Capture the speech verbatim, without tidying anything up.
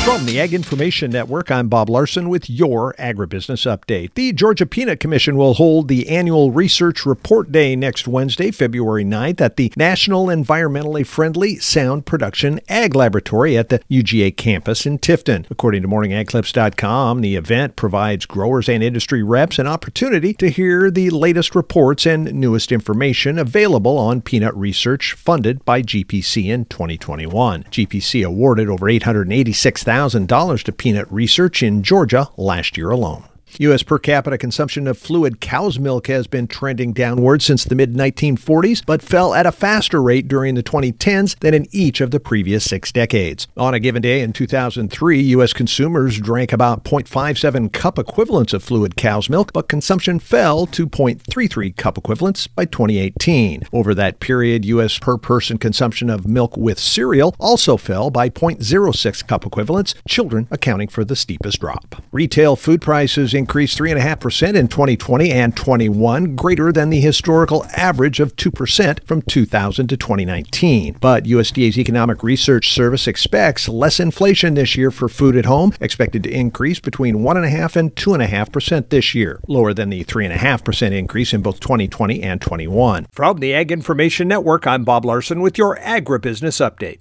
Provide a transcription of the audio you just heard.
From the Ag Information Network, I'm Bob Larson with your Agribusiness Update. The Georgia Peanut Commission will hold the annual Research Report Day next Wednesday, February ninth, at the National Environmentally Friendly Sound Production Ag Laboratory at the U G A campus in Tifton. According to morning ag clips dot com, the event provides growers and industry reps an opportunity to hear the latest reports and newest information available on peanut research funded by G P C in twenty twenty-one. G P C awarded over eight hundred eighty-six thousand dollars to peanut research in Georgia last year alone. U S per capita consumption of fluid cow's milk has been trending downward since the mid nineteen forties, but fell at a faster rate during the twenty tens than in each of the previous six decades. On a given day in two thousand three, U S consumers drank about zero point five seven cup equivalents of fluid cow's milk, but consumption fell to zero point three three cup equivalents by twenty eighteen. Over that period, U S per person consumption of milk with cereal also fell by zero point zero six cup equivalents, children accounting for the steepest drop. Retail food prices increased three point five percent in twenty twenty and twenty-one, greater than the historical average of two percent from two thousand to twenty nineteen. But U S D A's Economic Research Service expects less inflation this year for food at home, expected to increase between one point five and two point five percent this year, lower than the three point five percent increase in both twenty twenty and twenty-one. From the Ag Information Network, I'm Bob Larson with your Agribusiness Update.